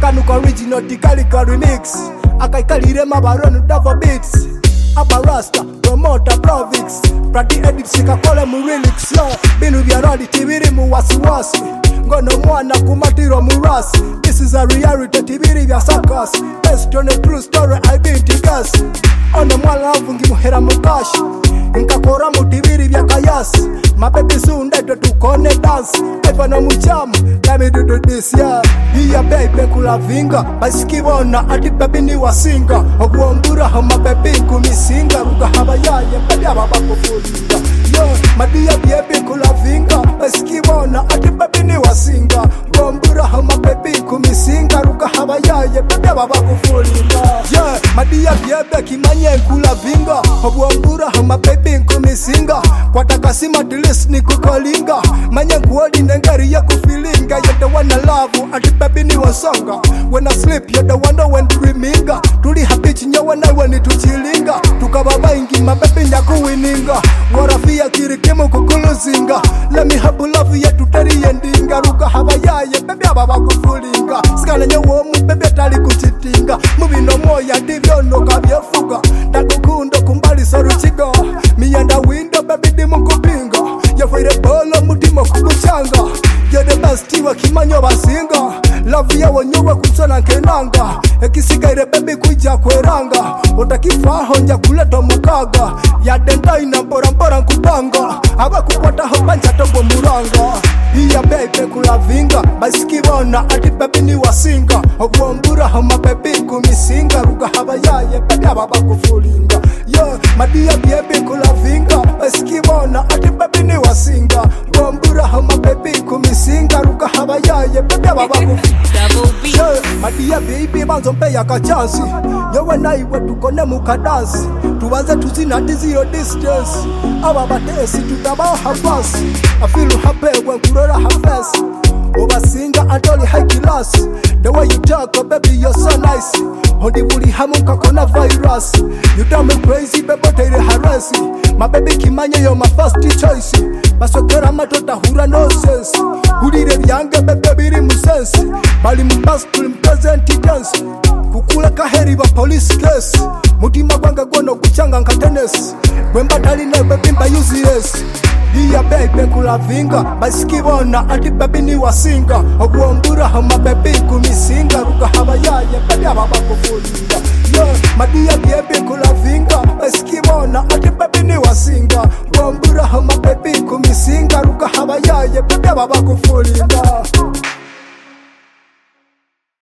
Kanuka original Tikalika remix Akaikalire mabaronu double beats Upper Rasta, promoter Provix Prati edit sikakole murelix yo Binu vya radi tibiri muwasiwasi Ngono mwana kumatiro murasi This is a reality tibiri vya sakas Based on a true story I been tikas Ono mwala avungi muhera mukashi Nkakora mutibiri vya kayasi Mapepi sundeto tukone dance Eva no muchamu, let me do this yeah Iya baby kula vinga Basikibona ati baby ni wasinga Oguambura hama baby kumisinga Ruga haba yaye baby ababa kufulinga Yo, madia baby kula vinga Basikibona ati baby ni wasinga Oguambura hama baby kumisinga Ruga haba yaye baby ababa kufulinga Yeah, madia baby kimanye kula vinga Oguambura hama baby kumisinga Kwa takasima tilis ni kukolinga Manye kuodi nengari ya kufilinga You're the one I love, ati baby ni wasonga When I sleep, you're the one when dreaminga Tuli hapichi nyawa na wani tuchilinga Tukababa ingi mabebi nyakuwininga Warafia kirikimu kukuluzinga Let me have love ya tutari yendinga Ruka haba yaye, baby ababa kufulinga Skala nyawo mu baby atali kuchitinga Mubino moya divyo no kabyefuga Takukundo kumbali soru chigo Miyanda window baby dimu kupinga Yafaire bolo mutima kukuchanga You're the best iwa kimanyo basinga Love ya wanyowe kusona kenanga Ekisika ire baby kuija kweranga Otakifaho nja kuleta mukaga Ya denta ina mbora mbora nkupanga Aba kukwata hopanja tobo muranga Iya baby kula vinga Basikibona ati baby ni wasinga Oguambura hama baby kumisinga Ruga haba yaye baby ababa kufulinga Yo, madia baby kula vinga Basikibona ati baby ni wasinga Oguambura hama baby kumisinga Ruga haba yaye baby ababa kufulinga Yo, madia baby banzo mpe ya kachansi Yowe na iwe tukone mukadansi Tuwaze tuzina zero distance Aba batesi tutabao hafasi I feel happy when kurora hafesi Obasinga antoli high class The way you talk, oh baby you're so nice Hondi wuli hamunka kona virus You drive me crazy, baby teire harasi My baby kimanye you're my first choice Basokera matota hura no sense Hurire vyange baby biri musensi Bali mbastu present dance Kukula kaheri ba police case Mutima gwanga gwono kuchanga nka tennis Wemba tali na baby mba useless Iya baby kula vinga Basikibona ati baby ni wasinga Oguambura hama baby kumisinga Ruga haba yaye baby ababa kufulinga Yo, madia baby kula vinga Basikibona ati baby ni wasinga Oguambura hama baby kumisinga Ruga haba yaye baby ababa kufulinga